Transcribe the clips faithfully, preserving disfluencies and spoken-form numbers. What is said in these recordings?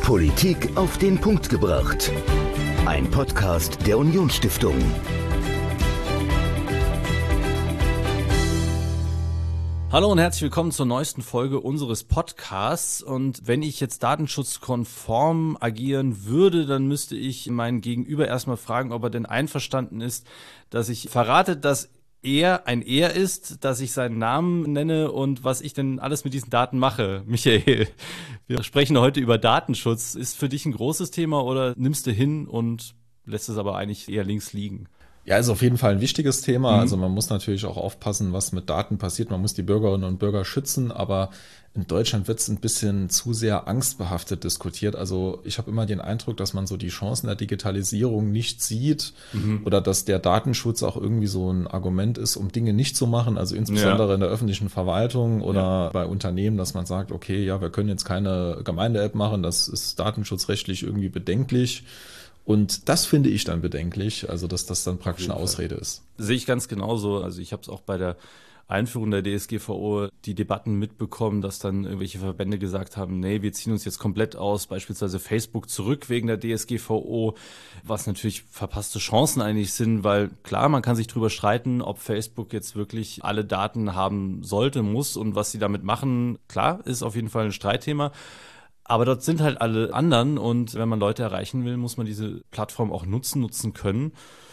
Politik auf den Punkt gebracht. Ein Podcast der Unionsstiftung. Hallo und herzlich willkommen zur neuesten Folge unseres Podcasts. Und wenn ich jetzt datenschutzkonform agieren würde, dann müsste ich meinen Gegenüber erstmal fragen, ob er denn einverstanden ist, dass ich verrate, dass er ein Er ist, dass ich seinen Namen nenne und was ich denn alles mit diesen Daten mache. Michael, wir sprechen heute über Datenschutz. Ist für dich ein großes Thema oder nimmst du hin und lässt es aber eigentlich eher links liegen? Ja, ist auf jeden Fall ein wichtiges Thema. Mhm. Also man muss natürlich auch aufpassen, was mit Daten passiert. Man muss die Bürgerinnen und Bürger schützen, aber in Deutschland wird es ein bisschen zu sehr angstbehaftet diskutiert. Also ich habe immer den Eindruck, dass man so die Chancen der Digitalisierung nicht sieht mhm. oder dass der Datenschutz auch irgendwie so ein Argument ist, um Dinge nicht zu machen. Also insbesondere ja. in der öffentlichen Verwaltung oder ja. bei Unternehmen, dass man sagt, okay, ja, wir können jetzt keine Gemeinde-App machen, das ist datenschutzrechtlich irgendwie bedenklich. Und das finde ich dann bedenklich, also dass das dann praktisch eine Ausrede ist. Sehe ich ganz genauso. Also ich habe es auch bei der Einführung der D S G V O die Debatten mitbekommen, dass dann irgendwelche Verbände gesagt haben, nee, wir ziehen uns jetzt komplett aus, beispielsweise Facebook zurück wegen der D S G V O, was natürlich verpasste Chancen eigentlich sind, weil klar, man kann sich drüber streiten, ob Facebook jetzt wirklich alle Daten haben sollte, muss und was sie damit machen. Klar, ist auf jeden Fall ein Streitthema. Aber dort sind halt alle anderen und wenn man Leute erreichen will, muss man diese Plattform auch nutzen, nutzen können.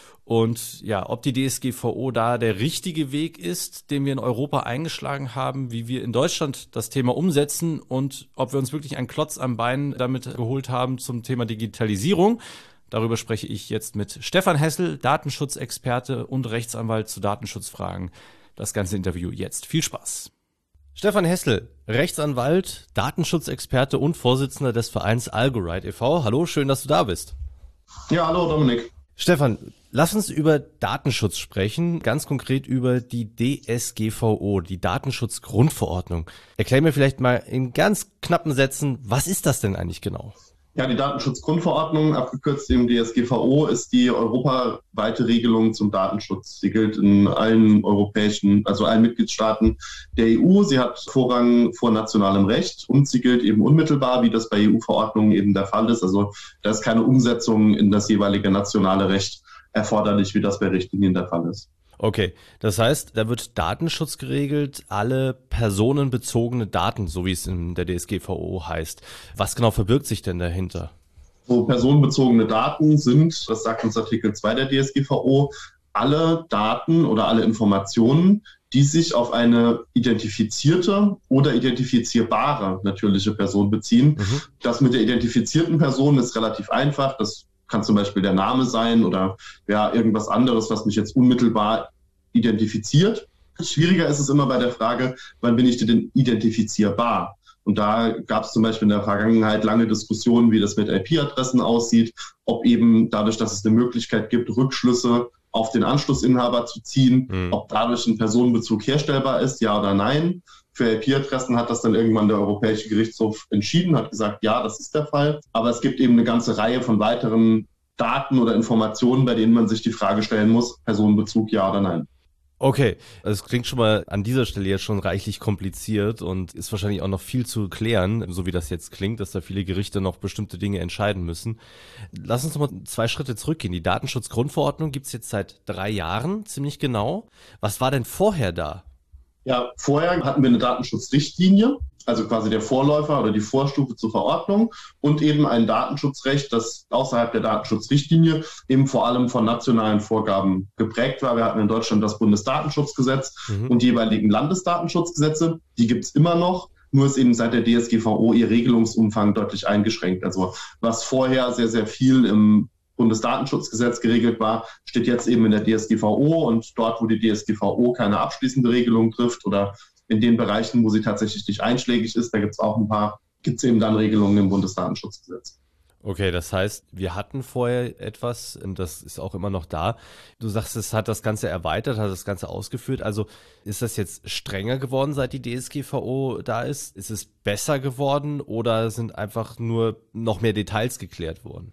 Und ja, ob die D S G V O da der richtige Weg ist, den wir in Europa eingeschlagen haben, wie wir in Deutschland das Thema umsetzen und ob wir uns wirklich einen Klotz am Bein damit geholt haben zum Thema Digitalisierung. Darüber spreche ich jetzt mit Stefan Hessel, Datenschutzexperte und Rechtsanwalt zu Datenschutzfragen. Das ganze Interview jetzt. Viel Spaß. Stefan Hessel, Rechtsanwalt, Datenschutzexperte und Vorsitzender des Vereins Algorite e V Hallo, schön, dass du da bist. Ja, hallo Dominik. Stefan, lass uns über Datenschutz sprechen, ganz konkret über die D S G V O, die Datenschutzgrundverordnung. Erklär mir vielleicht mal in ganz knappen Sätzen, was ist das denn eigentlich genau? Ja, die Datenschutzgrundverordnung, abgekürzt im D S G V O, ist die europaweite Regelung zum Datenschutz. Sie gilt in allen europäischen, also allen Mitgliedstaaten der E U. Sie hat Vorrang vor nationalem Recht und sie gilt eben unmittelbar, wie das bei E U-Verordnungen eben der Fall ist. Also da ist keine Umsetzung in das jeweilige nationale Recht erforderlich, wie das bei Richtlinien der Fall ist. Okay, das heißt, da wird Datenschutz geregelt, alle personenbezogene Daten, so wie es in der D S G V O heißt. Was genau verbirgt sich denn dahinter? So personenbezogene Daten sind, das sagt uns Artikel zwei der D S G V O, alle Daten oder alle Informationen, die sich auf eine identifizierte oder identifizierbare natürliche Person beziehen. Mhm. Das mit der identifizierten Person ist relativ einfach. Das kann zum Beispiel der Name sein oder ja, irgendwas anderes, was mich jetzt unmittelbar identifiziert. Schwieriger ist es immer bei der Frage, wann bin ich denn identifizierbar? Und da gab es zum Beispiel in der Vergangenheit lange Diskussionen, wie das mit I P-Adressen aussieht, ob eben dadurch, dass es eine Möglichkeit gibt, Rückschlüsse auf den Anschlussinhaber zu ziehen, mhm. ob dadurch ein Personenbezug herstellbar ist, ja oder nein. Für I P-Adressen hat das dann irgendwann der Europäische Gerichtshof entschieden, hat gesagt, ja, das ist der Fall. Aber es gibt eben eine ganze Reihe von weiteren Daten oder Informationen, bei denen man sich die Frage stellen muss, Personenbezug, ja oder nein. Okay, das klingt schon mal an dieser Stelle jetzt schon reichlich kompliziert und ist wahrscheinlich auch noch viel zu klären, so wie das jetzt klingt, dass da viele Gerichte noch bestimmte Dinge entscheiden müssen. Lass uns noch mal zwei Schritte zurückgehen. Die Datenschutzgrundverordnung gibt es jetzt seit drei Jahren, ziemlich genau. Was war denn vorher da? Ja, vorher hatten wir eine Datenschutzrichtlinie, also quasi der Vorläufer oder die Vorstufe zur Verordnung und eben ein Datenschutzrecht, das außerhalb der Datenschutzrichtlinie eben vor allem von nationalen Vorgaben geprägt war. Wir hatten in Deutschland das Bundesdatenschutzgesetz mhm. und die jeweiligen Landesdatenschutzgesetze. Die gibt es immer noch, nur ist eben seit der D S G V O ihr Regelungsumfang deutlich eingeschränkt. Also was vorher sehr, sehr viel im Bundesdatenschutzgesetz geregelt war, steht jetzt eben in der D S G V O und dort, wo die D S G V O keine abschließende Regelung trifft oder in den Bereichen, wo sie tatsächlich nicht einschlägig ist, da gibt es auch ein paar, gibt es eben dann Regelungen im Bundesdatenschutzgesetz. Okay, das heißt, wir hatten vorher etwas, und das ist auch immer noch da. Du sagst, es hat das Ganze erweitert, hat das Ganze ausgeführt. Also ist das jetzt strenger geworden, seit die D S G V O da ist? Ist es besser geworden oder sind einfach nur noch mehr Details geklärt worden?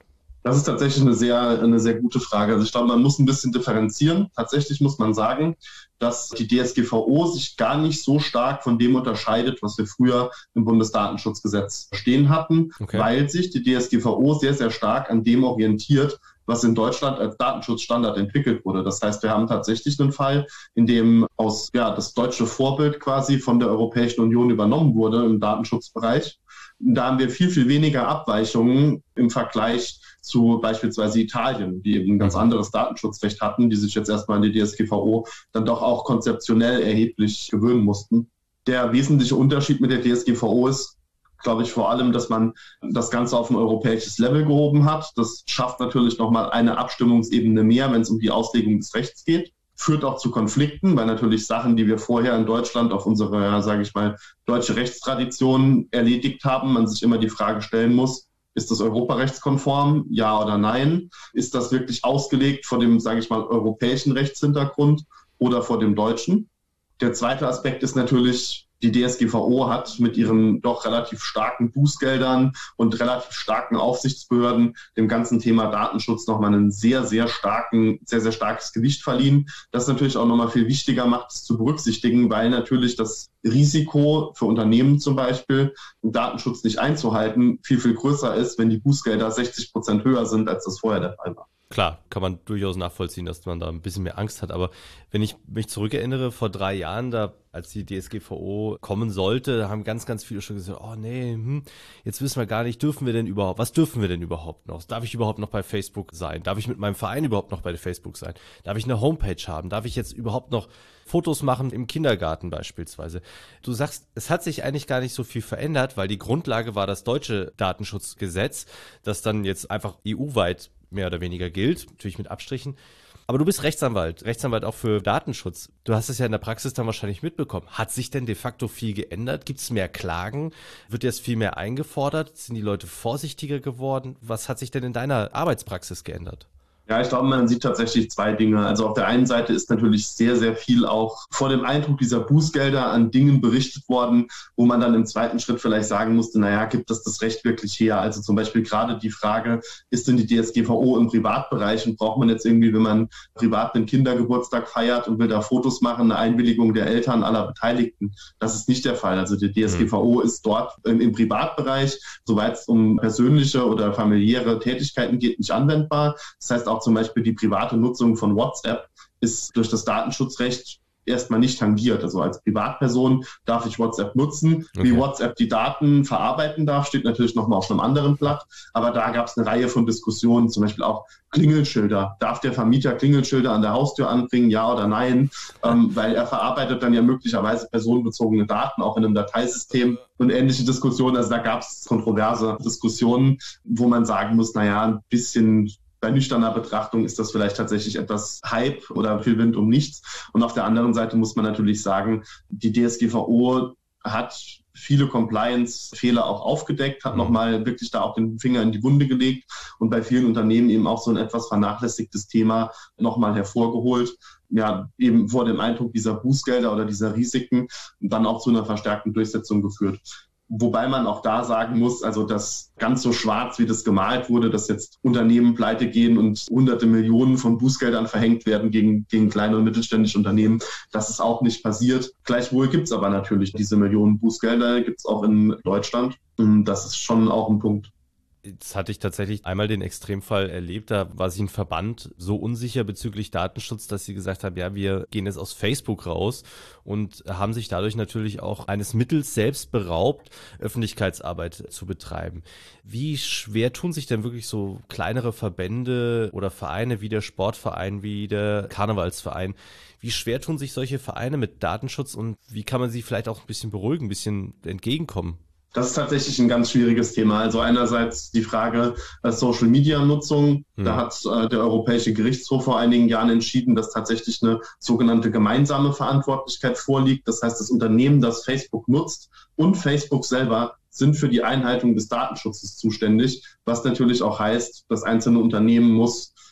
Das ist tatsächlich eine sehr, eine sehr gute Frage. Also ich glaube, man muss ein bisschen differenzieren. Tatsächlich muss man sagen, dass die D S G V O sich gar nicht so stark von dem unterscheidet, was wir früher im Bundesdatenschutzgesetz stehen hatten, okay. weil sich die D S G V O sehr, sehr stark an dem orientiert, was in Deutschland als Datenschutzstandard entwickelt wurde. Das heißt, wir haben tatsächlich einen Fall, in dem aus ja das deutsche Vorbild quasi von der Europäischen Union übernommen wurde im Datenschutzbereich. Da haben wir viel, viel weniger Abweichungen im Vergleich zu beispielsweise Italien, die eben ein ganz anderes Datenschutzrecht hatten, die sich jetzt erstmal an die D S G V O dann doch auch konzeptionell erheblich gewöhnen mussten. Der wesentliche Unterschied mit der D S G V O ist, glaube ich, vor allem, dass man das Ganze auf ein europäisches Level gehoben hat. Das schafft natürlich nochmal eine Abstimmungsebene mehr, wenn es um die Auslegung des Rechts geht. Führt auch zu Konflikten, weil natürlich Sachen, die wir vorher in Deutschland auf unsere, ja, sage ich mal, deutsche Rechtstradition erledigt haben, man sich immer die Frage stellen muss, ist das europarechtskonform, ja oder nein? Ist das wirklich ausgelegt vor dem, sage ich mal, europäischen Rechtshintergrund oder vor dem deutschen? Der zweite Aspekt ist natürlich, die D S G V O hat mit ihren doch relativ starken Bußgeldern und relativ starken Aufsichtsbehörden dem ganzen Thema Datenschutz nochmal einen sehr, sehr starken, sehr, sehr starkes Gewicht verliehen. Das natürlich auch nochmal viel wichtiger macht, es zu berücksichtigen, weil natürlich das Risiko für Unternehmen zum Beispiel, den Datenschutz nicht einzuhalten, viel, viel größer ist, wenn die Bußgelder sechzig Prozent höher sind, als das vorher der Fall war. Klar, kann man durchaus nachvollziehen, dass man da ein bisschen mehr Angst hat. Aber wenn ich mich zurückerinnere, vor drei Jahren, da als die D S G V O kommen sollte, da haben ganz, ganz viele schon gesagt, oh nee, hm, jetzt wissen wir gar nicht, dürfen wir denn überhaupt, was dürfen wir denn überhaupt noch? Darf ich überhaupt noch bei Facebook sein? Darf ich mit meinem Verein überhaupt noch bei Facebook sein? Darf ich eine Homepage haben? Darf ich jetzt überhaupt noch Fotos machen im Kindergarten beispielsweise? Du sagst, es hat sich eigentlich gar nicht so viel verändert, weil die Grundlage war das deutsche Datenschutzgesetz, das dann jetzt einfach E U-weit mehr oder weniger gilt, natürlich mit Abstrichen. Aber du bist Rechtsanwalt, Rechtsanwalt auch für Datenschutz. Du hast es ja in der Praxis dann wahrscheinlich mitbekommen. Hat sich denn de facto viel geändert? Gibt es mehr Klagen? Wird jetzt viel mehr eingefordert? Sind die Leute vorsichtiger geworden? Was hat sich denn in deiner Arbeitspraxis geändert? Ja, ich glaube, man sieht tatsächlich zwei Dinge. Also auf der einen Seite ist natürlich sehr, sehr viel auch vor dem Eindruck dieser Bußgelder an Dingen berichtet worden, wo man dann im zweiten Schritt vielleicht sagen musste, naja, gibt das das Recht wirklich her? Also zum Beispiel gerade die Frage, ist denn die D S G V O im Privatbereich und braucht man jetzt irgendwie, wenn man privat einen Kindergeburtstag feiert und will da Fotos machen, eine Einwilligung der Eltern aller Beteiligten? Das ist nicht der Fall. Also die D S G V O ist dort im, im Privatbereich, soweit es um persönliche oder familiäre Tätigkeiten geht, nicht anwendbar. Das heißt auch zum Beispiel die private Nutzung von WhatsApp ist durch das Datenschutzrecht erstmal nicht tangiert. Also als Privatperson darf ich WhatsApp nutzen. Okay. Wie WhatsApp die Daten verarbeiten darf, steht natürlich nochmal auf einem anderen Blatt. Aber da gab es eine Reihe von Diskussionen, zum Beispiel auch Klingelschilder. Darf der Vermieter Klingelschilder an der Haustür anbringen, ja oder nein? Ähm, weil er verarbeitet dann ja möglicherweise personenbezogene Daten, auch in einem Dateisystem und ähnliche Diskussionen. Also da gab es kontroverse Diskussionen, wo man sagen muss, naja, ein bisschen bei nüchterner Betrachtung ist das vielleicht tatsächlich etwas Hype oder viel Wind um nichts. Und auf der anderen Seite muss man natürlich sagen, die D S G V O hat viele Compliance-Fehler auch aufgedeckt, hat mhm. nochmal wirklich da auch den Finger in die Wunde gelegt und bei vielen Unternehmen eben auch so ein etwas vernachlässigtes Thema nochmal hervorgeholt. Ja, eben vor dem Eindruck dieser Bußgelder oder dieser Risiken dann auch zu einer verstärkten Durchsetzung geführt. Wobei man auch da sagen muss, also das ganz so schwarz, wie das gemalt wurde, dass jetzt Unternehmen pleite gehen und hunderte Millionen von Bußgeldern verhängt werden gegen, gegen kleine und mittelständische Unternehmen, das ist auch nicht passiert. Gleichwohl gibt es aber natürlich diese Millionen Bußgelder, gibt es auch in Deutschland. Und das ist schon auch ein Punkt. Jetzt hatte ich tatsächlich einmal den Extremfall erlebt, da war sich ein Verband so unsicher bezüglich Datenschutz, dass sie gesagt haben, ja, wir gehen jetzt aus Facebook raus und haben sich dadurch natürlich auch eines Mittels selbst beraubt, Öffentlichkeitsarbeit zu betreiben. Wie schwer tun sich denn wirklich so kleinere Verbände oder Vereine wie der Sportverein, wie der Karnevalsverein, wie schwer tun sich solche Vereine mit Datenschutz und wie kann man sie vielleicht auch ein bisschen beruhigen, ein bisschen entgegenkommen? Das ist tatsächlich ein ganz schwieriges Thema. Also einerseits die Frage äh, Social-Media-Nutzung. Mhm. Da hat äh, der Europäische Gerichtshof vor einigen Jahren entschieden, dass tatsächlich eine sogenannte gemeinsame Verantwortlichkeit vorliegt. Das heißt, das Unternehmen, das Facebook nutzt und Facebook selber sind für die Einhaltung des Datenschutzes zuständig, was natürlich auch heißt, das einzelne Unternehmen muss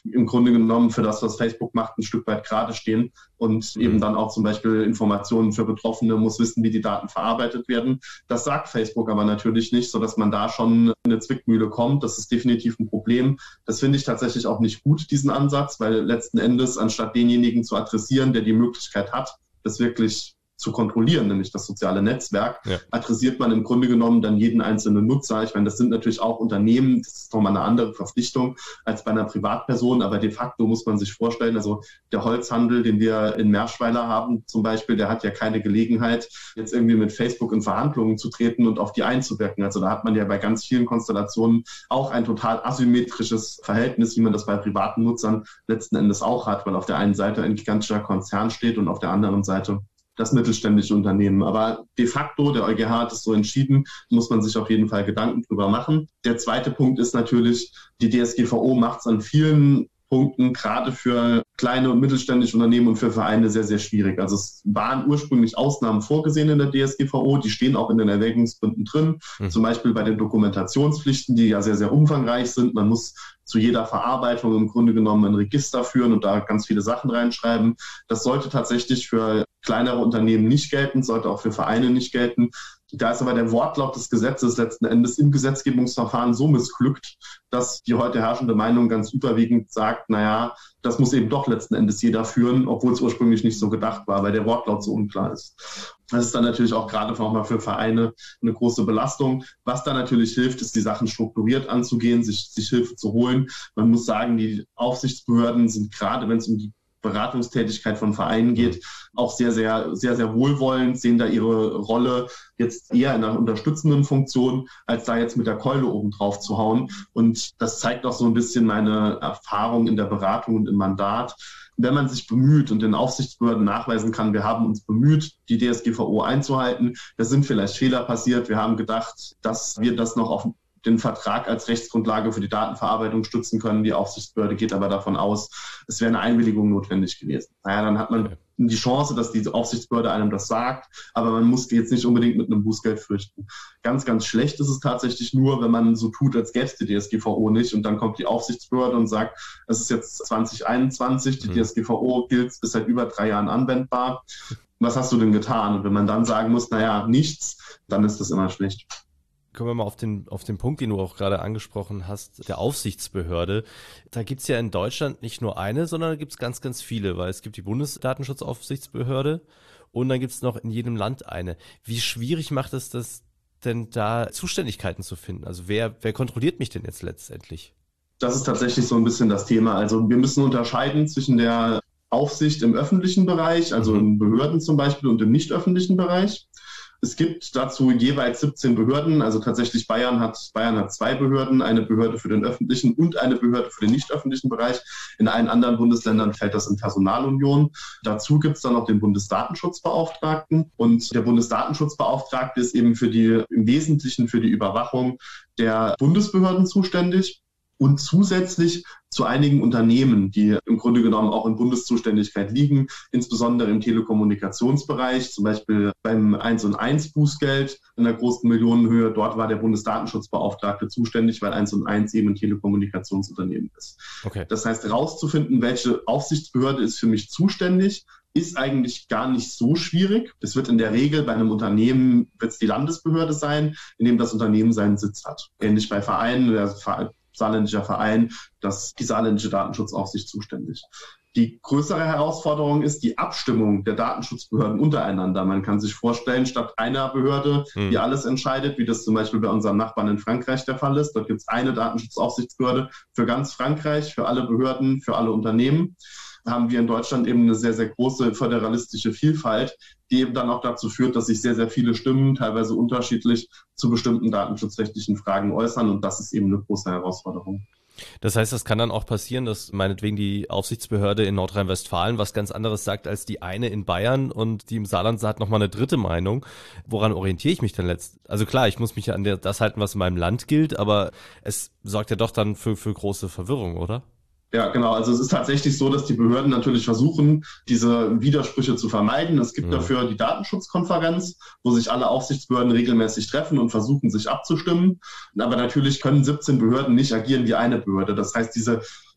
im Grunde genommen für das, was Facebook macht, ein Stück weit gerade stehen und mhm. eben dann auch zum Beispiel Informationen für Betroffene, muss wissen, wie die Daten verarbeitet werden. Das sagt Facebook aber natürlich nicht, sodass man da schon in eine Zwickmühle kommt. Das ist definitiv ein Problem. Das finde ich tatsächlich auch nicht gut, diesen Ansatz, weil letzten Endes, anstatt denjenigen zu adressieren, der die Möglichkeit hat, das wirklich zu kontrollieren, nämlich das soziale Netzwerk, ja. adressiert man im Grunde genommen dann jeden einzelnen Nutzer. Ich meine, das sind natürlich auch Unternehmen, das ist nochmal eine andere Verpflichtung als bei einer Privatperson, aber de facto muss man sich vorstellen, also der Holzhandel, den wir in Merschweiler haben zum Beispiel, der hat ja keine Gelegenheit, jetzt irgendwie mit Facebook in Verhandlungen zu treten und auf die einzuwirken. Also da hat man ja bei ganz vielen Konstellationen auch ein total asymmetrisches Verhältnis, wie man das bei privaten Nutzern letzten Endes auch hat, weil auf der einen Seite ein gigantischer Konzern steht und auf der anderen Seite das mittelständische Unternehmen. Aber de facto, der EuGH hat es so entschieden, muss man sich auf jeden Fall Gedanken drüber machen. Der zweite Punkt ist natürlich, die D S G V O macht es an vielen Punkten gerade für kleine und mittelständische Unternehmen und für Vereine sehr, sehr schwierig. Also es waren ursprünglich Ausnahmen vorgesehen in der D S G V O, die stehen auch in den Erwägungsgründen drin, mhm. zum Beispiel bei den Dokumentationspflichten, die ja sehr, sehr umfangreich sind. Man muss zu jeder Verarbeitung im Grunde genommen ein Register führen und da ganz viele Sachen reinschreiben. Das sollte tatsächlich für kleinere Unternehmen nicht gelten, sollte auch für Vereine nicht gelten. Da ist aber der Wortlaut des Gesetzes letzten Endes im Gesetzgebungsverfahren so missglückt, dass die heute herrschende Meinung ganz überwiegend sagt, naja, das muss eben doch letzten Endes jeder führen, obwohl es ursprünglich nicht so gedacht war, weil der Wortlaut so unklar ist. Das ist dann natürlich auch gerade nochmal für Vereine eine große Belastung. Was da natürlich hilft, ist, die Sachen strukturiert anzugehen, sich, sich Hilfe zu holen. Man muss sagen, die Aufsichtsbehörden sind gerade, wenn es um die Beratungstätigkeit von Vereinen geht, auch sehr, sehr, sehr, sehr wohlwollend, sehen da ihre Rolle jetzt eher in einer unterstützenden Funktion, als da jetzt mit der Keule oben drauf zu hauen. Und das zeigt auch so ein bisschen meine Erfahrung in der Beratung und im Mandat. Wenn man sich bemüht und den Aufsichtsbehörden nachweisen kann, wir haben uns bemüht, die D S G V O einzuhalten, da sind vielleicht Fehler passiert, wir haben gedacht, dass wir das noch auf den Vertrag als Rechtsgrundlage für die Datenverarbeitung stützen können. Die Aufsichtsbehörde geht aber davon aus, es wäre eine Einwilligung notwendig gewesen. Naja, dann hat man die Chance, dass die Aufsichtsbehörde einem das sagt, aber man muss jetzt nicht unbedingt mit einem Bußgeld fürchten. Ganz, ganz schlecht ist es tatsächlich nur, wenn man so tut, als gäbe es die D S G V O nicht und dann kommt die Aufsichtsbehörde und sagt, es ist jetzt zwanzig einundzwanzig, die mhm. D S G V O gilt, ist seit über drei Jahren anwendbar. Was hast du denn getan? Und wenn man dann sagen muss, naja, nichts, dann ist das immer schlecht. Kommen wir mal auf den, auf den Punkt, den du auch gerade angesprochen hast, der Aufsichtsbehörde. Da gibt's ja in Deutschland nicht nur eine, sondern da gibt's ganz, ganz viele, weil es gibt die Bundesdatenschutzaufsichtsbehörde und dann gibt's noch in jedem Land eine. Wie schwierig macht es das denn, da Zuständigkeiten zu finden? Also wer, wer kontrolliert mich denn jetzt letztendlich? Das ist tatsächlich so ein bisschen das Thema. Also wir müssen unterscheiden zwischen der Aufsicht im öffentlichen Bereich, also mhm. in Behörden zum Beispiel, und im nicht öffentlichen Bereich. Es gibt dazu jeweils siebzehn Behörden, also tatsächlich Bayern hat, Bayern hat zwei Behörden, eine Behörde für den öffentlichen und eine Behörde für den nicht öffentlichen Bereich. In allen anderen Bundesländern fällt das in Personalunion. Dazu gibt es dann noch den Bundesdatenschutzbeauftragten und der Bundesdatenschutzbeauftragte ist eben für die, im Wesentlichen für die Überwachung der Bundesbehörden zuständig. Und zusätzlich zu einigen Unternehmen, die im Grunde genommen auch in Bundeszuständigkeit liegen, insbesondere im Telekommunikationsbereich, zum Beispiel beim eins und eins Bußgeld in der großen Millionenhöhe. Dort war der Bundesdatenschutzbeauftragte zuständig, weil eins und eins eben ein Telekommunikationsunternehmen ist. Okay. Das heißt, herauszufinden, welche Aufsichtsbehörde ist für mich zuständig, ist eigentlich gar nicht so schwierig. Es wird in der Regel bei einem Unternehmen, wird es die Landesbehörde sein, in dem das Unternehmen seinen Sitz hat. Ähnlich bei Vereinen, der saarländischer Verein, das die saarländische Datenschutzaufsicht zuständig. Die größere Herausforderung ist die Abstimmung der Datenschutzbehörden untereinander. Man kann sich vorstellen, statt einer Behörde, hm. die alles entscheidet, wie das zum Beispiel bei unserem Nachbarn in Frankreich der Fall ist, dort gibt es eine Datenschutzaufsichtsbehörde für ganz Frankreich, für alle Behörden, für alle Unternehmen, haben wir in Deutschland eben eine sehr, sehr große föderalistische Vielfalt, die eben dann auch dazu führt, dass sich sehr, sehr viele Stimmen, teilweise unterschiedlich, zu bestimmten datenschutzrechtlichen Fragen äußern. Und das ist eben eine große Herausforderung. Das heißt, das kann dann auch passieren, dass meinetwegen die Aufsichtsbehörde in Nordrhein-Westfalen was ganz anderes sagt als die eine in Bayern und die im Saarland hat nochmal eine dritte Meinung. Woran orientiere ich mich denn letzt? Also klar, ich muss mich ja an das halten, was in meinem Land gilt, aber es sorgt ja doch dann für, für große Verwirrung, oder? Ja, genau. Also es ist tatsächlich so, dass die Behörden natürlich versuchen, diese Widersprüche zu vermeiden. Es gibt ja. dafür die Datenschutzkonferenz, wo sich alle Aufsichtsbehörden regelmäßig treffen und versuchen, sich abzustimmen. Aber natürlich können siebzehn Behörden nicht agieren wie eine Behörde. Das heißt, diese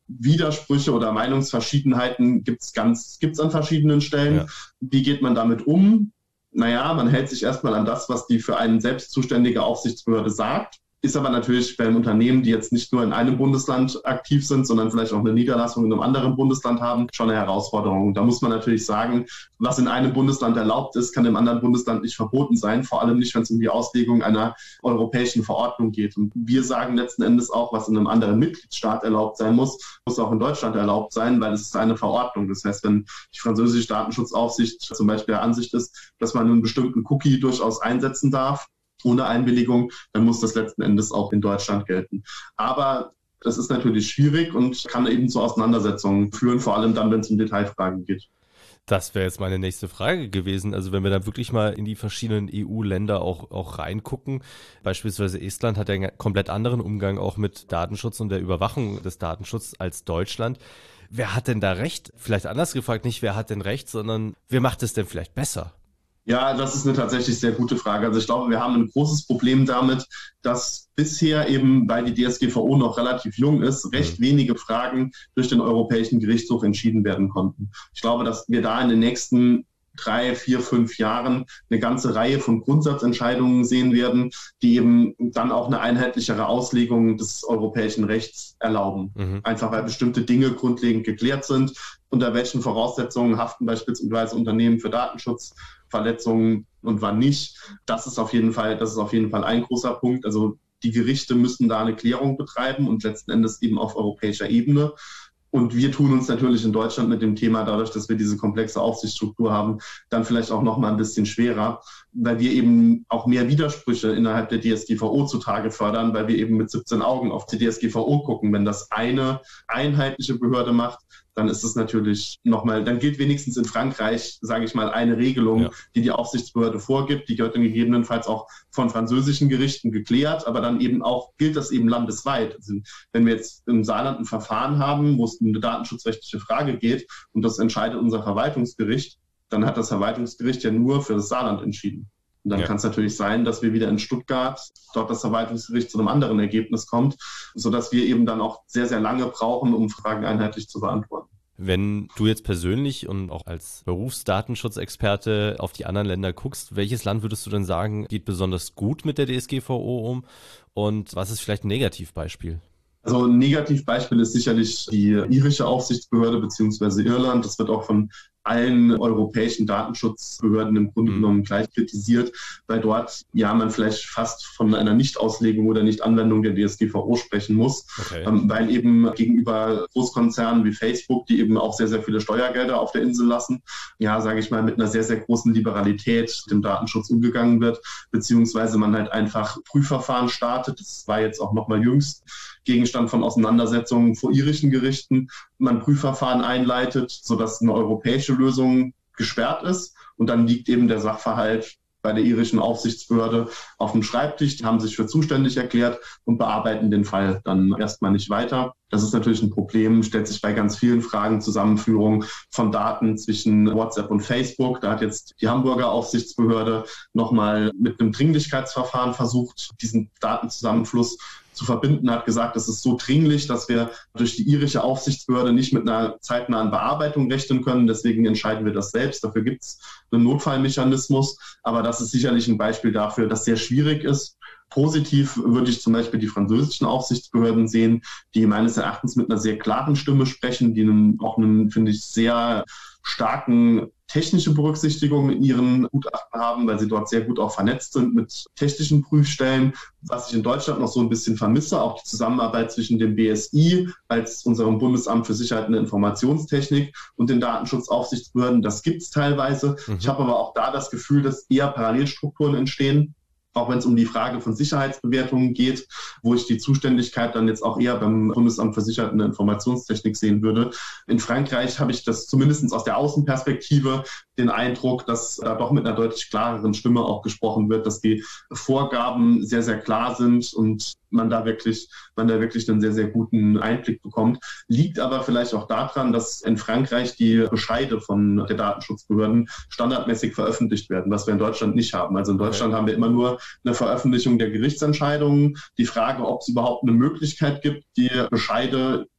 Widersprüche oder Meinungsverschiedenheiten gibt es ganz, gibt's an verschiedenen Stellen. Ja. Wie geht man damit um? Naja, man hält sich erstmal an das, was die für einen selbst zuständige Aufsichtsbehörde sagt. Ist aber natürlich bei Unternehmen, die jetzt nicht nur in einem Bundesland aktiv sind, sondern vielleicht auch eine Niederlassung in einem anderen Bundesland haben, schon eine Herausforderung. Da muss man natürlich sagen, was in einem Bundesland erlaubt ist, kann im anderen Bundesland nicht verboten sein, vor allem nicht, wenn es um die Auslegung einer europäischen Verordnung geht. Und wir sagen letzten Endes auch, was in einem anderen Mitgliedstaat erlaubt sein muss, muss auch in Deutschland erlaubt sein, weil es ist eine Verordnung. Das heißt, wenn die französische Datenschutzaufsicht zum Beispiel der Ansicht ist, dass man einen bestimmten Cookie durchaus einsetzen darf, ohne Einwilligung, dann muss das letzten Endes auch in Deutschland gelten. Aber das ist natürlich schwierig und kann eben zu Auseinandersetzungen führen, vor allem dann, wenn es um Detailfragen geht. Das wäre jetzt meine nächste Frage gewesen. Also wenn wir dann wirklich mal in die verschiedenen E U-Länder auch, auch reingucken, beispielsweise Estland hat ja einen komplett anderen Umgang auch mit Datenschutz und der Überwachung des Datenschutzes als Deutschland. Wer hat denn da recht? Vielleicht anders gefragt, nicht wer hat denn recht, sondern wer macht es denn vielleicht besser? Ja, das ist eine tatsächlich sehr gute Frage. Also ich glaube, wir haben ein großes Problem damit, dass bisher eben, weil die D S G V O noch relativ jung ist, recht wenige Fragen durch den Europäischen Gerichtshof entschieden werden konnten. Ich glaube, dass wir da in den nächsten drei, vier, fünf Jahren eine ganze Reihe von Grundsatzentscheidungen sehen werden, die eben dann auch eine einheitlichere Auslegung des europäischen Rechts erlauben. Mhm. Einfach weil bestimmte Dinge grundlegend geklärt sind. Unter welchen Voraussetzungen haften beispielsweise Unternehmen für Datenschutzverletzungen und wann nicht. Das ist auf jeden Fall, das ist auf jeden Fall ein großer Punkt. Also die Gerichte müssen da eine Klärung betreiben und letzten Endes eben auf europäischer Ebene. Und wir tun uns natürlich in Deutschland mit dem Thema, dadurch, dass wir diese komplexe Aufsichtsstruktur haben, dann vielleicht auch noch mal ein bisschen schwerer, weil wir eben auch mehr Widersprüche innerhalb der D S G V O zutage fördern, weil wir eben mit siebzehn Augen auf die D S G V O gucken. Wenn das eine einheitliche Behörde macht, dann ist es natürlich nochmal, dann gilt wenigstens in Frankreich, sage ich mal, eine Regelung, ja, die die Aufsichtsbehörde vorgibt. Die wird dann gegebenenfalls auch von französischen Gerichten geklärt, aber dann eben auch, gilt das eben landesweit. Also wenn wir jetzt im Saarland ein Verfahren haben, wo es um eine datenschutzrechtliche Frage geht und das entscheidet unser Verwaltungsgericht, dann hat das Verwaltungsgericht ja nur für das Saarland entschieden. Und dann ja. kann es natürlich sein, dass wir wieder in Stuttgart, dort das Verwaltungsgericht zu einem anderen Ergebnis kommt, sodass wir eben dann auch sehr, sehr lange brauchen, um Fragen einheitlich zu beantworten. Wenn du jetzt persönlich und auch als Berufsdatenschutzexperte auf die anderen Länder guckst, welches Land würdest du denn sagen, geht besonders gut mit der D S G V O um und was ist vielleicht ein Negativbeispiel? Also ein Negativbeispiel ist sicherlich die irische Aufsichtsbehörde beziehungsweise Irland. Das wird auch von allen europäischen Datenschutzbehörden im Grunde genommen gleich kritisiert, weil dort ja man vielleicht fast von einer Nichtauslegung oder Nichtanwendung der D S G V O sprechen muss, okay. ähm, weil eben gegenüber Großkonzernen wie Facebook, die eben auch sehr, sehr viele Steuergelder auf der Insel lassen, ja, sage ich mal, mit einer sehr, sehr großen Liberalität dem Datenschutz umgegangen wird, beziehungsweise man halt einfach Prüfverfahren startet. Das war jetzt auch nochmal jüngst Gegenstand von Auseinandersetzungen vor irischen Gerichten, man Prüfverfahren einleitet, sodass eine europäische Lösung gesperrt ist und dann liegt eben der Sachverhalt bei der irischen Aufsichtsbehörde auf dem Schreibtisch, die haben sich für zuständig erklärt und bearbeiten den Fall dann erstmal nicht weiter. Das ist natürlich ein Problem, stellt sich bei ganz vielen Fragen, Zusammenführung von Daten zwischen WhatsApp und Facebook. Da hat jetzt die Hamburger Aufsichtsbehörde nochmal mit einem Dringlichkeitsverfahren versucht, diesen Datenzusammenfluss zu verbinden, hat gesagt, es ist so dringlich, dass wir durch die irische Aufsichtsbehörde nicht mit einer zeitnahen Bearbeitung rechnen können. Deswegen entscheiden wir das selbst. Dafür gibt es einen Notfallmechanismus. Aber das ist sicherlich ein Beispiel dafür, dass sehr schwierig ist. Positiv würde ich zum Beispiel die französischen Aufsichtsbehörden sehen, die meines Erachtens mit einer sehr klaren Stimme sprechen, die einen, auch einen, finde ich, sehr starken technische Berücksichtigung in ihren Gutachten haben, weil sie dort sehr gut auch vernetzt sind mit technischen Prüfstellen. Was ich in Deutschland noch so ein bisschen vermisse, auch die Zusammenarbeit zwischen dem B S I als unserem Bundesamt für Sicherheit und Informationstechnik und den Datenschutzaufsichtsbehörden, das gibt es teilweise. Mhm. Ich habe aber auch da das Gefühl, dass eher Parallelstrukturen entstehen, auch wenn es um die Frage von Sicherheitsbewertungen geht, wo ich die Zuständigkeit dann jetzt auch eher beim Bundesamt für Sicherheit und Informationstechnik sehen würde. In Frankreich habe ich das zumindest aus der Außenperspektive den Eindruck, dass da doch mit einer deutlich klareren Stimme auch gesprochen wird, dass die Vorgaben sehr, sehr klar sind und man da wirklich, man da wirklich einen sehr, sehr guten Einblick bekommt. Liegt aber vielleicht auch daran, dass in Frankreich die Bescheide von der Datenschutzbehörden standardmäßig veröffentlicht werden, was wir in Deutschland nicht haben. Also in Deutschland okay. haben wir immer nur eine Veröffentlichung der Gerichtsentscheidungen. Die Frage, ob es überhaupt eine Möglichkeit gibt, die Bescheide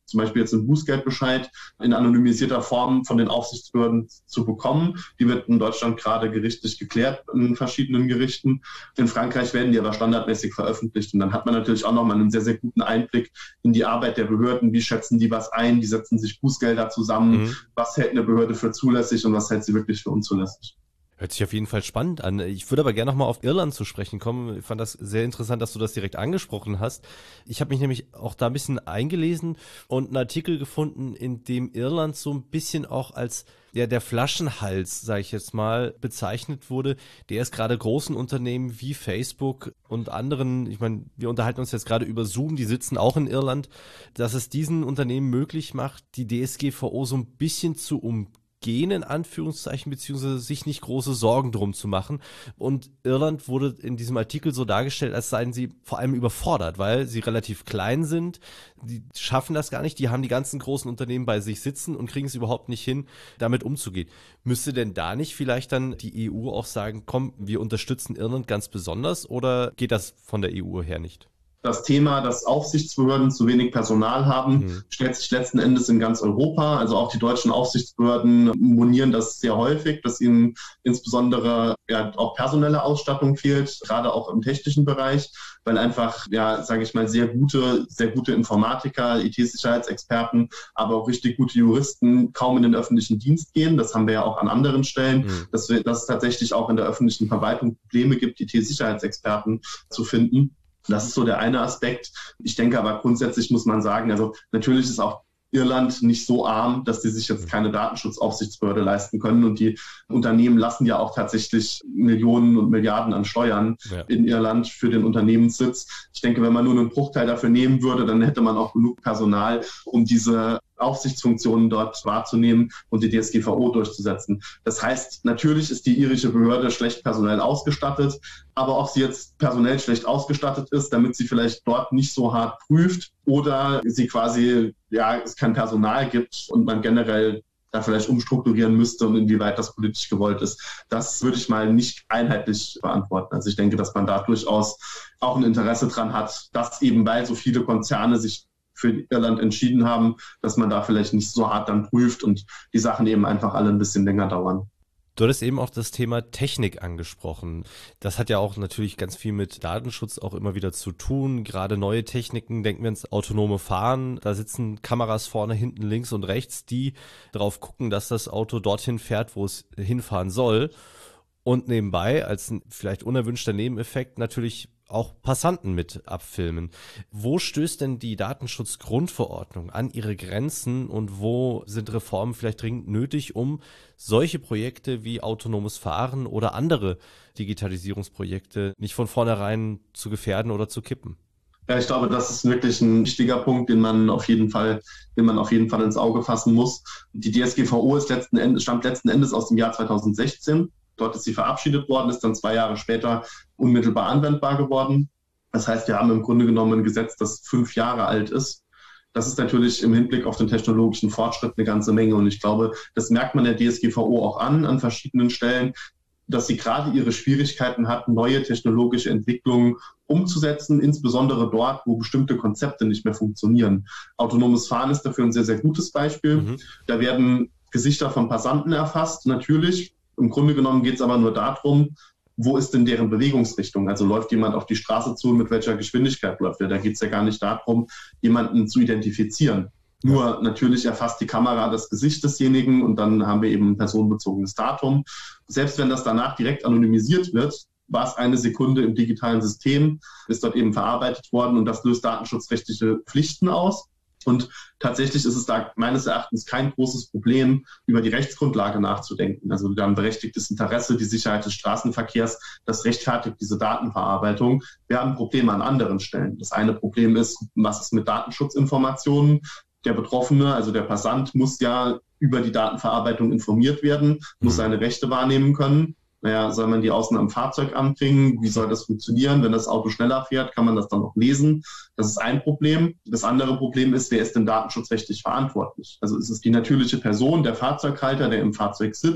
zum Beispiel jetzt einen Bußgeldbescheid in anonymisierter Form von den Aufsichtsbehörden zu bekommen. Die wird in Deutschland gerade gerichtlich geklärt in verschiedenen Gerichten. In Frankreich werden die aber standardmäßig veröffentlicht. Und dann hat man natürlich auch nochmal einen sehr, sehr guten Einblick in die Arbeit der Behörden. Wie schätzen die was ein? Wie setzen sich Bußgelder zusammen? Mhm. Was hält eine Behörde für zulässig und was hält sie wirklich für unzulässig? Hört sich auf jeden Fall spannend an. Ich würde aber gerne nochmal auf Irland zu sprechen kommen. Ich fand das sehr interessant, dass du das direkt angesprochen hast. Ich habe mich nämlich auch da ein bisschen eingelesen und einen Artikel gefunden, in dem Irland so ein bisschen auch als ja, der Flaschenhals, sage ich jetzt mal, bezeichnet wurde, der es gerade großen Unternehmen wie Facebook und anderen, ich meine, wir unterhalten uns jetzt gerade über Zoom, die sitzen auch in Irland, dass es diesen Unternehmen möglich macht, die D S G V O so ein bisschen zu umgehen, gehen in Anführungszeichen, beziehungsweise sich nicht große Sorgen drum zu machen. Und Irland wurde in diesem Artikel so dargestellt, als seien sie vor allem überfordert, weil sie relativ klein sind, die schaffen das gar nicht, die haben die ganzen großen Unternehmen bei sich sitzen und kriegen es überhaupt nicht hin, damit umzugehen. Müsste denn da nicht vielleicht dann die E U auch sagen, komm, wir unterstützen Irland ganz besonders, oder geht das von der E U her nicht? Das Thema, dass Aufsichtsbehörden zu wenig Personal haben, mhm. stellt sich letzten Endes in ganz Europa. Also auch die deutschen Aufsichtsbehörden monieren das sehr häufig, dass ihnen insbesondere ja auch personelle Ausstattung fehlt, gerade auch im technischen Bereich, weil einfach, ja, sage ich mal, sehr gute, sehr gute Informatiker, I T-Sicherheitsexperten, aber auch richtig gute Juristen kaum in den öffentlichen Dienst gehen. Das haben wir ja auch an anderen Stellen, mhm. dass, wir, dass es tatsächlich auch in der öffentlichen Verwaltung Probleme gibt, I T-Sicherheitsexperten zu finden. Das ist so der eine Aspekt. Ich denke aber grundsätzlich muss man sagen, also natürlich ist auch Irland nicht so arm, dass die sich jetzt keine Datenschutzaufsichtsbehörde leisten können. Und die Unternehmen lassen ja auch tatsächlich Millionen und Milliarden an Steuern ja. in Irland für den Unternehmenssitz. Ich denke, wenn man nur einen Bruchteil dafür nehmen würde, dann hätte man auch genug Personal, um diese Aufsichtsfunktionen dort wahrzunehmen und die D S G V O durchzusetzen. Das heißt, natürlich ist die irische Behörde schlecht personell ausgestattet, aber ob sie jetzt personell schlecht ausgestattet ist, damit sie vielleicht dort nicht so hart prüft oder sie quasi, ja, es kein Personal gibt und man generell da vielleicht umstrukturieren müsste und inwieweit das politisch gewollt ist. Das würde ich mal nicht einheitlich beantworten. Also ich denke, dass man da durchaus auch ein Interesse dran hat, dass eben weil so viele Konzerne sich für Irland entschieden haben, dass man da vielleicht nicht so hart dann prüft und die Sachen eben einfach alle ein bisschen länger dauern. Du hattest eben auch das Thema Technik angesprochen. Das hat ja auch natürlich ganz viel mit Datenschutz auch immer wieder zu tun. Gerade neue Techniken, denken wir ins autonome Fahren. Da sitzen Kameras vorne, hinten, links und rechts, die drauf gucken, dass das Auto dorthin fährt, wo es hinfahren soll. Und nebenbei, als ein vielleicht unerwünschter Nebeneffekt, natürlich auch Passanten mit abfilmen. Wo stößt denn die Datenschutzgrundverordnung an ihre Grenzen und wo sind Reformen vielleicht dringend nötig, um solche Projekte wie autonomes Fahren oder andere Digitalisierungsprojekte nicht von vornherein zu gefährden oder zu kippen? Ja, ich glaube, das ist wirklich ein wichtiger Punkt, den man auf jeden Fall, den man auf jeden Fall ins Auge fassen muss. Die D S G V O ist letzten Endes, stammt letzten Endes aus dem Jahr zweitausendsechzehn. Dort ist sie verabschiedet worden, ist dann zwei Jahre später unmittelbar anwendbar geworden. Das heißt, wir haben im Grunde genommen ein Gesetz, das fünf Jahre alt ist. Das ist natürlich im Hinblick auf den technologischen Fortschritt eine ganze Menge. Und ich glaube, das merkt man der D S G V O auch an, an verschiedenen Stellen, dass sie gerade ihre Schwierigkeiten hat, neue technologische Entwicklungen umzusetzen, insbesondere dort, wo bestimmte Konzepte nicht mehr funktionieren. Autonomes Fahren ist dafür ein sehr, sehr gutes Beispiel. Mhm. Da werden Gesichter von Passanten erfasst, natürlich. Im Grunde genommen geht es aber nur darum, wo ist denn deren Bewegungsrichtung? Also läuft jemand auf die Straße zu und mit welcher Geschwindigkeit läuft er? Da geht es ja gar nicht darum, jemanden zu identifizieren. Ja. Nur natürlich erfasst die Kamera das Gesicht desjenigen und dann haben wir eben ein personenbezogenes Datum. Selbst wenn das danach direkt anonymisiert wird, war es eine Sekunde im digitalen System, ist dort eben verarbeitet worden und das löst datenschutzrechtliche Pflichten aus. Und tatsächlich ist es da meines Erachtens kein großes Problem, über die Rechtsgrundlage nachzudenken. Also wir haben berechtigtes Interesse, die Sicherheit des Straßenverkehrs, das rechtfertigt diese Datenverarbeitung. Wir haben Probleme an anderen Stellen. Das eine Problem ist, was ist mit Datenschutzinformationen? Der Betroffene, also der Passant, muss ja über die Datenverarbeitung informiert werden, muss seine Rechte wahrnehmen können. Naja, soll man die außen am Fahrzeug anbringen? Wie soll das funktionieren? Wenn das Auto schneller fährt, kann man das dann auch lesen? Das ist ein Problem. Das andere Problem ist, wer ist denn datenschutzrechtlich verantwortlich? Also ist es die natürliche Person, der Fahrzeughalter, der im Fahrzeug sitzt?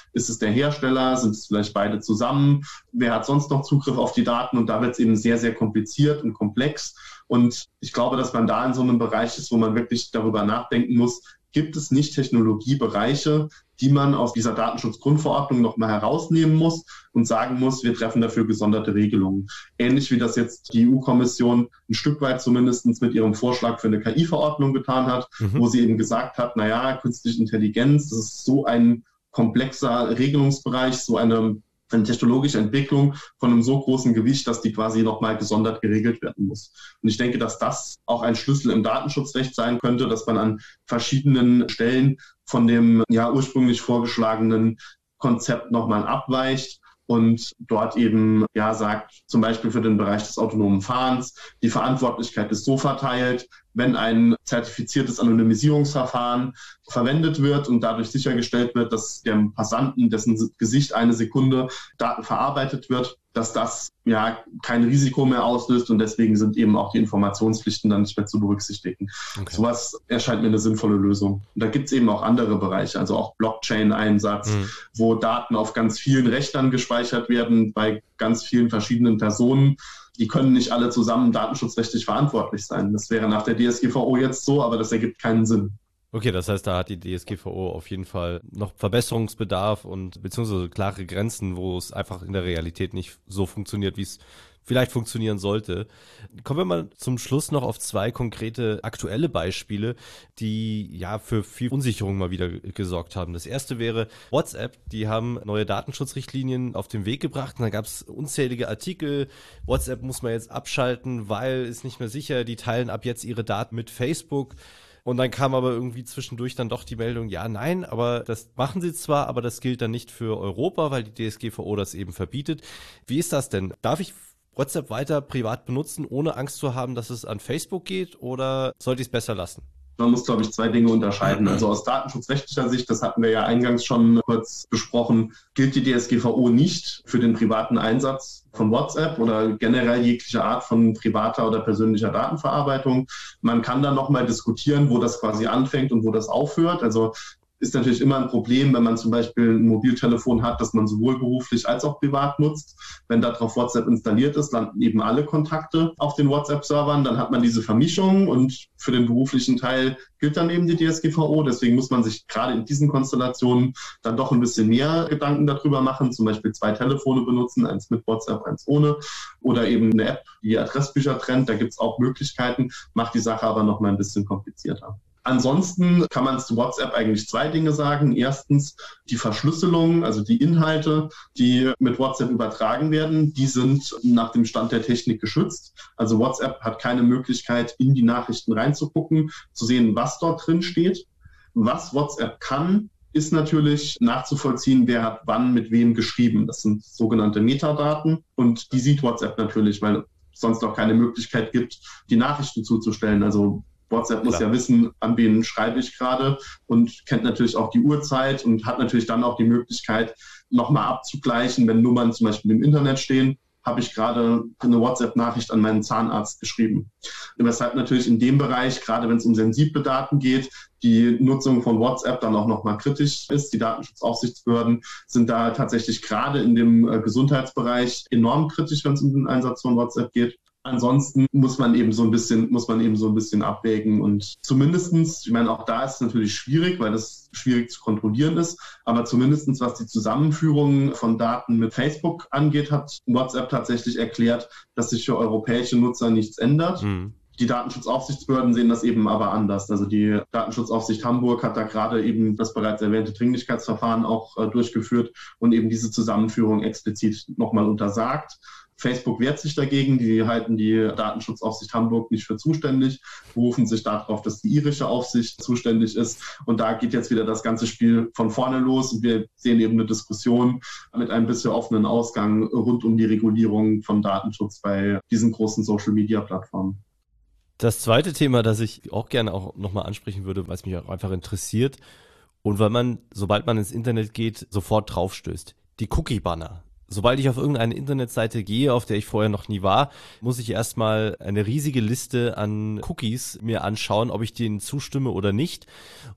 Ist es der Hersteller? Sind es vielleicht beide zusammen? Wer hat sonst noch Zugriff auf die Daten? Und da wird es eben sehr, sehr kompliziert und komplex. Und ich glaube, dass man da in so einem Bereich ist, wo man wirklich darüber nachdenken muss, gibt es nicht Technologiebereiche, die man aus dieser Datenschutzgrundverordnung nochmal herausnehmen muss und sagen muss, wir treffen dafür gesonderte Regelungen. Ähnlich wie das jetzt die E U-Kommission ein Stück weit zumindest mit ihrem Vorschlag für eine K I-Verordnung getan hat, mhm. wo sie eben gesagt hat, naja, künstliche Intelligenz, das ist so ein komplexer Regelungsbereich, so eine eine technologische Entwicklung von einem so großen Gewicht, dass die quasi nochmal gesondert geregelt werden muss. Und ich denke, dass das auch ein Schlüssel im Datenschutzrecht sein könnte, dass man an verschiedenen Stellen von dem ja ursprünglich vorgeschlagenen Konzept nochmal abweicht und dort eben ja sagt, zum Beispiel für den Bereich des autonomen Fahrens, die Verantwortlichkeit ist so verteilt, wenn ein zertifiziertes Anonymisierungsverfahren verwendet wird und dadurch sichergestellt wird, dass dem Passanten, dessen Gesicht eine Sekunde Daten verarbeitet wird, dass das ja kein Risiko mehr auslöst und deswegen sind eben auch die Informationspflichten dann nicht mehr zu berücksichtigen. Okay. Sowas erscheint mir eine sinnvolle Lösung. Und da gibt es eben auch andere Bereiche, also auch Blockchain-Einsatz, mhm. wo Daten auf ganz vielen Rechnern gespeichert werden, bei ganz vielen verschiedenen Personen. Die können nicht alle zusammen datenschutzrechtlich verantwortlich sein. Das wäre nach der D S G V O jetzt so, aber das ergibt keinen Sinn. Okay, das heißt, da hat die D S G V O auf jeden Fall noch Verbesserungsbedarf und beziehungsweise klare Grenzen, wo es einfach in der Realität nicht so funktioniert, wie es vielleicht funktionieren sollte. Kommen wir mal zum Schluss noch auf zwei konkrete aktuelle Beispiele, die ja für viel Unsicherung mal wieder gesorgt haben. Das erste wäre WhatsApp. Die haben neue Datenschutzrichtlinien auf den Weg gebracht und da gab es unzählige Artikel. WhatsApp muss man jetzt abschalten, weil ist nicht mehr sicher. Die teilen ab jetzt ihre Daten mit Facebook. Und dann kam aber irgendwie zwischendurch dann doch die Meldung, ja, nein, aber das machen sie zwar, aber das gilt dann nicht für Europa, weil die D S G V O das eben verbietet. Wie ist das denn? Darf ich WhatsApp weiter privat benutzen, ohne Angst zu haben, dass es an Facebook geht, oder sollte ich es besser lassen? Man muss, glaube ich, zwei Dinge unterscheiden. Also aus datenschutzrechtlicher Sicht, das hatten wir ja eingangs schon kurz besprochen, gilt die D S G V O nicht für den privaten Einsatz von WhatsApp oder generell jegliche Art von privater oder persönlicher Datenverarbeitung. Man kann dann nochmal diskutieren, wo das quasi anfängt und wo das aufhört. Also ist natürlich immer ein Problem, wenn man zum Beispiel ein Mobiltelefon hat, das man sowohl beruflich als auch privat nutzt. Wenn da drauf WhatsApp installiert ist, landen eben alle Kontakte auf den WhatsApp-Servern. Dann hat man diese Vermischung und für den beruflichen Teil gilt dann eben die D S G V O. Deswegen muss man sich gerade in diesen Konstellationen dann doch ein bisschen mehr Gedanken darüber machen. Zum Beispiel zwei Telefone benutzen, eins mit WhatsApp, eins ohne. Oder eben eine App, die Adressbücher trennt. Da gibt es auch Möglichkeiten, macht die Sache aber noch mal ein bisschen komplizierter. Ansonsten kann man zu WhatsApp eigentlich zwei Dinge sagen. Erstens die Verschlüsselung, also die Inhalte, die mit WhatsApp übertragen werden, die sind nach dem Stand der Technik geschützt. Also WhatsApp hat keine Möglichkeit, in die Nachrichten reinzugucken, zu sehen, was dort drin steht. Was WhatsApp kann, ist natürlich nachzuvollziehen, wer hat wann mit wem geschrieben. Das sind sogenannte Metadaten und die sieht WhatsApp natürlich, weil es sonst auch keine Möglichkeit gibt, die Nachrichten zuzustellen. Also WhatsApp muss Klar. ja wissen, an wen schreibe ich gerade und kennt natürlich auch die Uhrzeit und hat natürlich dann auch die Möglichkeit, nochmal abzugleichen, wenn Nummern zum Beispiel im Internet stehen, habe ich gerade eine WhatsApp-Nachricht an meinen Zahnarzt geschrieben. Weshalb natürlich in dem Bereich, gerade wenn es um sensible Daten geht, die Nutzung von WhatsApp dann auch nochmal kritisch ist. Die Datenschutzaufsichtsbehörden sind da tatsächlich gerade in dem Gesundheitsbereich enorm kritisch, wenn es um den Einsatz von WhatsApp geht. Ansonsten muss man eben so ein bisschen, muss man eben so ein bisschen abwägen und zumindestens, ich meine, auch da ist es natürlich schwierig, weil das schwierig zu kontrollieren ist, aber zumindestens was die Zusammenführung von Daten mit Facebook angeht, hat WhatsApp tatsächlich erklärt, dass sich für europäische Nutzer nichts ändert. Mhm. Die Datenschutzaufsichtsbehörden sehen das eben aber anders. Also die Datenschutzaufsicht Hamburg hat da gerade eben das bereits erwähnte Dringlichkeitsverfahren auch äh, durchgeführt und eben diese Zusammenführung explizit nochmal untersagt. Facebook wehrt sich dagegen, die halten die Datenschutzaufsicht Hamburg nicht für zuständig, berufen sich darauf, dass die irische Aufsicht zuständig ist. Und da geht jetzt wieder das ganze Spiel von vorne los. Und wir sehen eben eine Diskussion mit einem bisschen offenen Ausgang rund um die Regulierung von Datenschutz bei diesen großen Social-Media-Plattformen. Das zweite Thema, das ich auch gerne auch nochmal ansprechen würde, weil es mich auch einfach interessiert und weil man, sobald man ins Internet geht, sofort draufstößt. Die Cookie-Banner. Sobald ich auf irgendeine Internetseite gehe, auf der ich vorher noch nie war, muss ich erstmal eine riesige Liste an Cookies mir anschauen, ob ich denen zustimme oder nicht. Und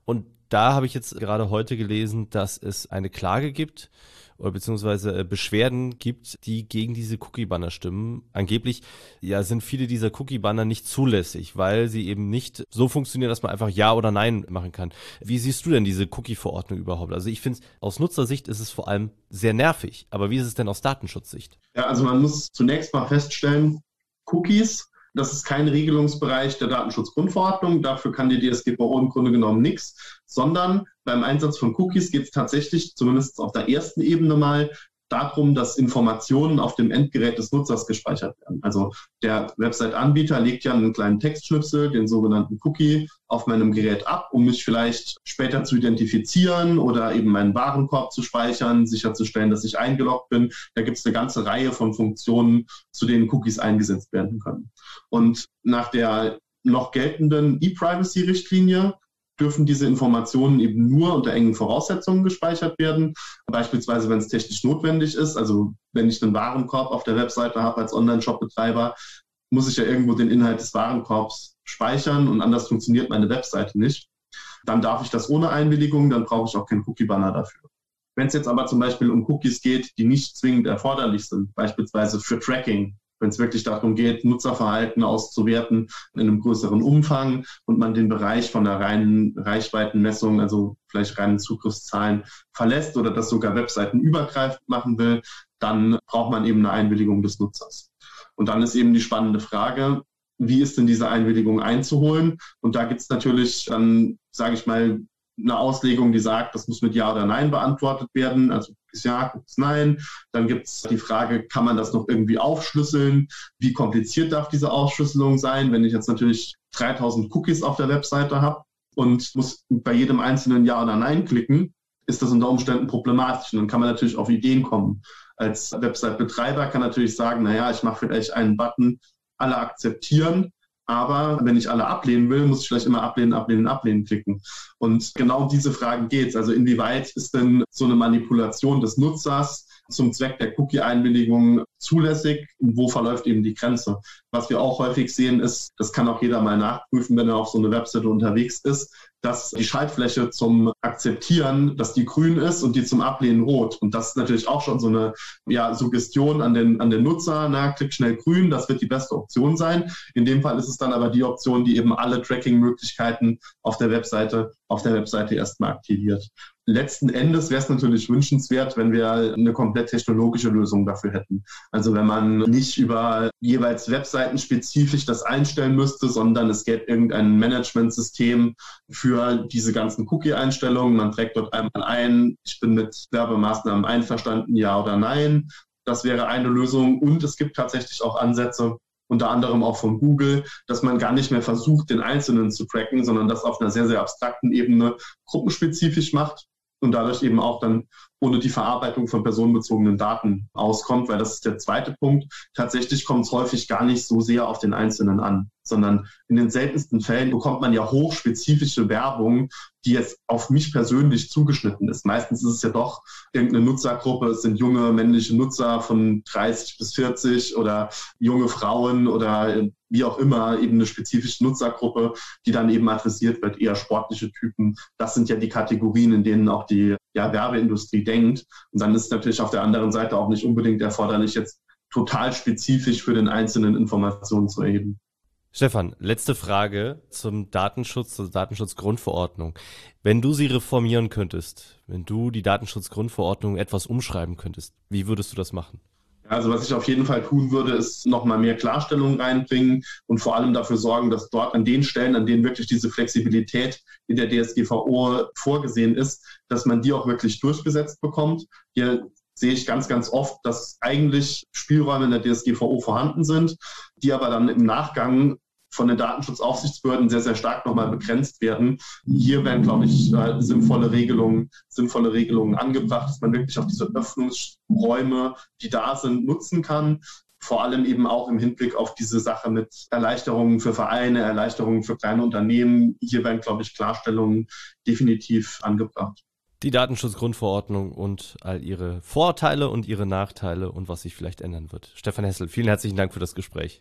da habe ich jetzt gerade heute gelesen, dass es eine Klage gibt oder beziehungsweise Beschwerden gibt, die gegen diese Cookie-Banner stimmen. Angeblich ja, sind viele dieser Cookie-Banner nicht zulässig, weil sie eben nicht so funktionieren, dass man einfach Ja oder Nein machen kann. Wie siehst du denn diese Cookie-Verordnung überhaupt? Also ich finde, aus Nutzersicht ist es vor allem sehr nervig. Aber wie ist es denn aus Datenschutzsicht? Ja, also man muss zunächst mal feststellen, Cookies, das ist kein Regelungsbereich der Datenschutzgrundverordnung. Dafür kann die D S G V O im Grunde genommen nichts, sondern beim Einsatz von Cookies geht es tatsächlich, zumindest auf der ersten Ebene mal, darum, dass Informationen auf dem Endgerät des Nutzers gespeichert werden. Also der Website-Anbieter legt ja einen kleinen Textschnipsel, den sogenannten Cookie, auf meinem Gerät ab, um mich vielleicht später zu identifizieren oder eben meinen Warenkorb zu speichern, sicherzustellen, dass ich eingeloggt bin. Da gibt es eine ganze Reihe von Funktionen, zu denen Cookies eingesetzt werden können. Und nach der noch geltenden E-Privacy-Richtlinie dürfen diese Informationen eben nur unter engen Voraussetzungen gespeichert werden. Beispielsweise, wenn es technisch notwendig ist. Also wenn ich einen Warenkorb auf der Webseite habe als Online-Shop-Betreiber, muss ich ja irgendwo den Inhalt des Warenkorbs speichern und anders funktioniert meine Webseite nicht. Dann darf ich das ohne Einwilligung, dann brauche ich auch keinen Cookie-Banner dafür. Wenn es jetzt aber zum Beispiel um Cookies geht, die nicht zwingend erforderlich sind, beispielsweise für Tracking, wenn es wirklich darum geht, Nutzerverhalten auszuwerten in einem größeren Umfang und man den Bereich von der reinen Reichweitenmessung, also vielleicht reinen Zugriffszahlen verlässt oder das sogar webseitenübergreifend machen will, dann braucht man eben eine Einwilligung des Nutzers. Und dann ist eben die spannende Frage, wie ist denn diese Einwilligung einzuholen? Und da gibt es natürlich dann, sage ich mal, eine Auslegung, die sagt, das muss mit Ja oder Nein beantwortet werden. Also ist Ja, ist Nein. Dann gibt es die Frage, kann man das noch irgendwie aufschlüsseln? Wie kompliziert darf diese Aufschlüsselung sein? Wenn ich jetzt natürlich dreitausend Cookies auf der Webseite habe und muss bei jedem einzelnen Ja oder Nein klicken, ist das unter Umständen problematisch. Und dann kann man natürlich auf Ideen kommen. Als Website-Betreiber kann natürlich sagen, naja, ich mache vielleicht einen Button, alle akzeptieren. Aber wenn ich alle ablehnen will, muss ich vielleicht immer ablehnen, ablehnen, ablehnen klicken. Und genau um diese Fragen geht es. Also inwieweit ist denn so eine Manipulation des Nutzers zum Zweck der Cookie-Einwilligung zulässig und wo verläuft eben die Grenze? Was wir auch häufig sehen ist, das kann auch jeder mal nachprüfen, wenn er auf so eine Webseite unterwegs ist, dass die Schaltfläche zum Akzeptieren, dass die grün ist und die zum Ablehnen rot. Und das ist natürlich auch schon so eine ja, Suggestion an den, an den Nutzer, na, klick schnell grün, das wird die beste Option sein. In dem Fall ist es dann aber die Option, die eben alle Tracking-Möglichkeiten auf der Webseite, auf der Webseite erstmal aktiviert. Letzten Endes wäre es natürlich wünschenswert, wenn wir eine komplett technologische Lösung dafür hätten. Also wenn man nicht über jeweils Webseiten spezifisch das einstellen müsste, sondern es gäbe irgendein Managementsystem für diese ganzen Cookie-Einstellungen. Man trägt dort einmal ein, ich bin mit Werbemaßnahmen einverstanden, ja oder nein. Das wäre eine Lösung. Und es gibt tatsächlich auch Ansätze, unter anderem auch von Google, dass man gar nicht mehr versucht, den Einzelnen zu tracken, sondern das auf einer sehr, sehr abstrakten Ebene gruppenspezifisch macht und dadurch eben auch dann ohne die Verarbeitung von personenbezogenen Daten auskommt, weil das ist der zweite Punkt. Tatsächlich kommt es häufig gar nicht so sehr auf den Einzelnen an, sondern in den seltensten Fällen bekommt man ja hochspezifische Werbung, die jetzt auf mich persönlich zugeschnitten ist. Meistens ist es ja doch irgendeine Nutzergruppe, es sind junge männliche Nutzer von dreißig bis vierzig oder junge Frauen oder wie auch immer, eben eine spezifische Nutzergruppe, die dann eben adressiert wird, eher sportliche Typen. Das sind ja die Kategorien, in denen auch die ja, Werbeindustrie denkt. Und dann ist es natürlich auf der anderen Seite auch nicht unbedingt erforderlich, jetzt total spezifisch für den Einzelnen Informationen zu erheben. Stefan, letzte Frage zum Datenschutz, zur Datenschutzgrundverordnung. Wenn du sie reformieren könntest, wenn du die Datenschutzgrundverordnung etwas umschreiben könntest, wie würdest du das machen? Also was ich auf jeden Fall tun würde, ist nochmal mehr Klarstellung reinbringen und vor allem dafür sorgen, dass dort an den Stellen, an denen wirklich diese Flexibilität in der D S G V O vorgesehen ist, dass man die auch wirklich durchgesetzt bekommt. Hier sehe ich ganz, ganz oft, dass eigentlich Spielräume in der D S G V O vorhanden sind, die aber dann im Nachgang von den Datenschutzaufsichtsbehörden sehr, sehr stark nochmal begrenzt werden. Hier werden, glaube ich, sinnvolle Regelungen, sinnvolle Regelungen angebracht, dass man wirklich auch diese Öffnungsräume, die da sind, nutzen kann. Vor allem eben auch im Hinblick auf diese Sache mit Erleichterungen für Vereine, Erleichterungen für kleine Unternehmen. Hier werden, glaube ich, Klarstellungen definitiv angebracht. Die Datenschutzgrundverordnung und all ihre Vorteile und ihre Nachteile und was sich vielleicht ändern wird. Stefan Hessel, vielen herzlichen Dank für das Gespräch.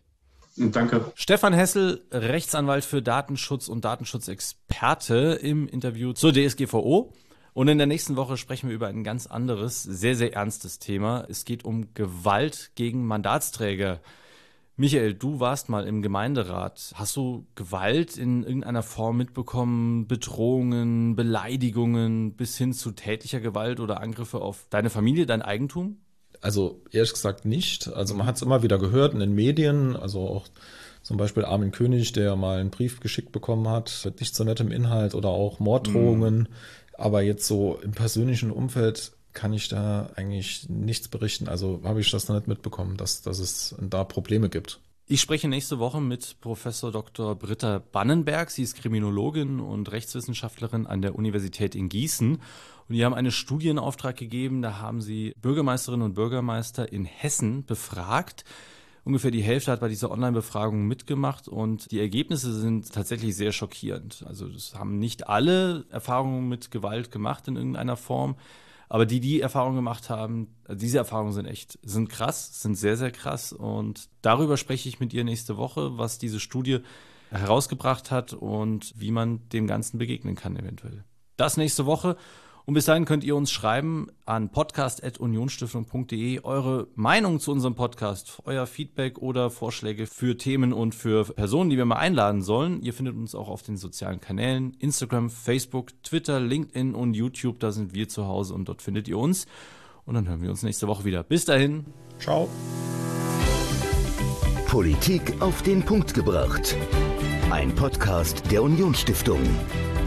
Danke. Stefan Hessel, Rechtsanwalt für Datenschutz und Datenschutzexperte im Interview zur D S G V O. Und in der nächsten Woche sprechen wir über ein ganz anderes, sehr, sehr ernstes Thema. Es geht um Gewalt gegen Mandatsträger. Michael, du warst mal im Gemeinderat. Hast du Gewalt in irgendeiner Form mitbekommen? Bedrohungen, Beleidigungen bis hin zu tätlicher Gewalt oder Angriffe auf deine Familie, dein Eigentum? Also ehrlich gesagt nicht. Also man hat es immer wieder gehört in den Medien, also auch zum Beispiel Armin König, der mal einen Brief geschickt bekommen hat mit nicht so nettem Inhalt oder auch Morddrohungen. Mhm. Aber jetzt so im persönlichen Umfeld kann ich da eigentlich nichts berichten. Also habe ich das noch nicht mitbekommen, dass, dass es da Probleme gibt. Ich spreche nächste Woche mit Professor Doktor Britta Bannenberg. Sie ist Kriminologin und Rechtswissenschaftlerin an der Universität in Gießen. Und die haben eine Studie in Auftrag gegeben. Da haben sie Bürgermeisterinnen und Bürgermeister in Hessen befragt. Ungefähr die Hälfte hat bei dieser Online-Befragung mitgemacht und die Ergebnisse sind tatsächlich sehr schockierend. Also es haben nicht alle Erfahrungen mit Gewalt gemacht in irgendeiner Form, aber die, die Erfahrungen gemacht haben, diese Erfahrungen sind echt, sind krass, sind sehr, sehr krass und darüber spreche ich mit ihr nächste Woche, was diese Studie herausgebracht hat und wie man dem Ganzen begegnen kann eventuell. Das nächste Woche. Und bis dahin könnt ihr uns schreiben an podcast at unionsstiftung punkt de eure Meinung zu unserem Podcast, euer Feedback oder Vorschläge für Themen und für Personen, die wir mal einladen sollen. Ihr findet uns auch auf den sozialen Kanälen Instagram, Facebook, Twitter, LinkedIn und YouTube. Da sind wir zu Hause und dort findet ihr uns. Und dann hören wir uns nächste Woche wieder. Bis dahin. Ciao. Politik auf den Punkt gebracht. Ein Podcast der Unionsstiftung.